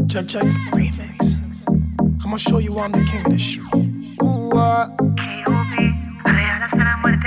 Check, check, remix. I'ma show you I'm the king of this shit. Real hasta la muerte,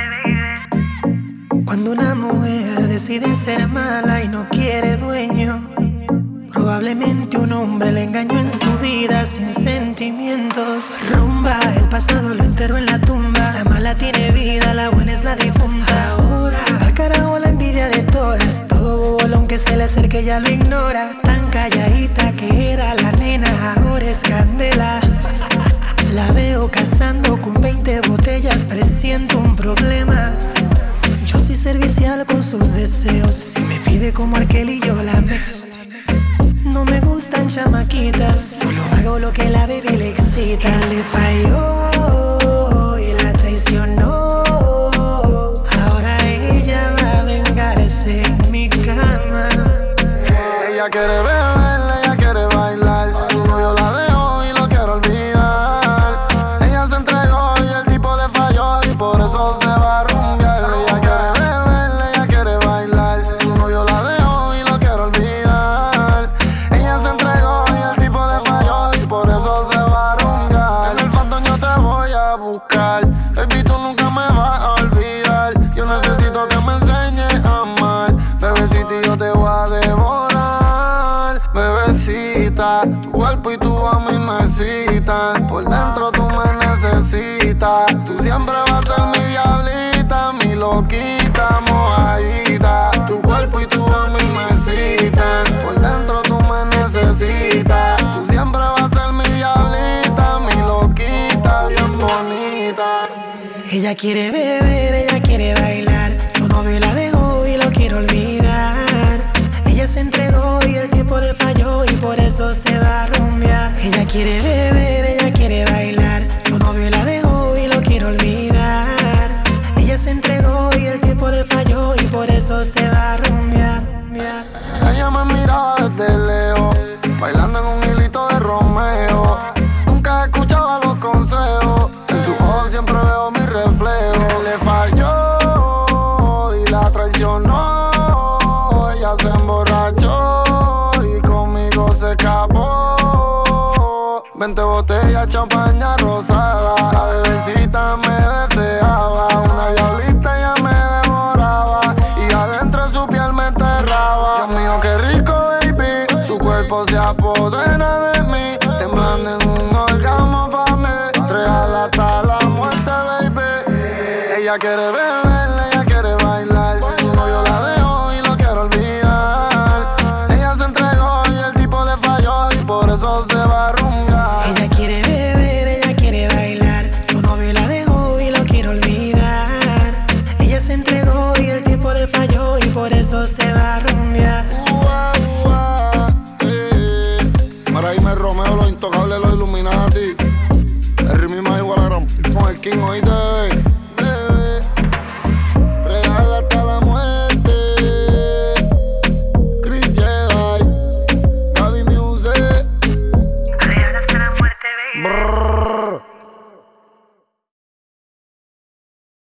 baby. Cuando una mujer decide ser mala y no quiere dueño, probablemente un hombre le engañó en su vida sin sentimientos. Rumba, el pasado lo enterró en la tumba. La mala tiene vida, la buena es la difunta. Ahora, al carajo la envidia de todas. Todo bobo, aunque se le acerque ya lo ignora. Tan calladita que era la nena, ahora es candela. La veo cazando con 20 botellas, presiento un problema. Yo soy servicial con sus deseos. Si me pide como Arkel y yo la mezclo. No me gustan chamaquitas, solo hago lo que la baby le excita. Él le falló y la traicionó. Ahora ella va a vengarse en mi cama. Ella quiere beber, ella quiere bailar. Su novio la dejó y lo quiere olvidar. Ella se entregó y el tipo le falló y por eso se va a rumbear. Ella quiere beber, ella quiere bailar. Su novio la dejó y lo quiere olvidar. Ella se entregó y el tipo le falló y por eso se va a rumbear. En el Phantom yo te voy a buscar. Baby, tú nunca me vas a olvidar. Yo necesito que me enseñes a amar. Bebecita, yo te voy a devorar. Bebecita, tu cuerpo y tu a mí me citan. Por dentro tú me necesitas. Tú siempre vas a ser mi diablita, mi loquita, mojadita. Tu cuerpo y tu a mí me citan. Por dentro tú me necesitas. Tú siempre vas a ser mi diablita, mi loquita, bien bonita. Ella quiere beber, ella quiere bailar. Su novio la dejó y lo quiere olvidar. Ella se entregó y el tipo le falló y por eso se va a rumbear. Ella quiere beber, ella quiere bailar. Su novio la dejó y lo quiere olvidar. Ella se entregó y el tipo le falló y por eso se va a rumbear. Ella me miraba desde lejos, bailando en un hilito de Romeo. Nunca escuchaba los consejos, en sus ojos siempre veo mi reflejo. Le falló y la traicionó. Ella se emborrachó y conmigo se escapó. 20 botellas, champaña rosada. La bebecita me deseaba. Una diablita ya me devoraba y adentro de su piel me enterraba. Dios mío, qué rico, baby. Su cuerpo se apodera de mí, temblando en un orgasmo pa' mí. Real hasta la muerte, baby. Ella quiere beber, ella quiere bailar. Su novio la dejó y lo quiere olvidar. Ella se entregó y el tipo le falló y por eso se va a rumbear. Ella quiere beber, ella quiere bailar. Su novio la dejó y lo quiere olvidar. Ella se entregó y el tipo le falló y por eso se va a rumbear. Para irme Romeo, los intocables, los Illuminati. El ritmo más igual a gran con el King, oíste.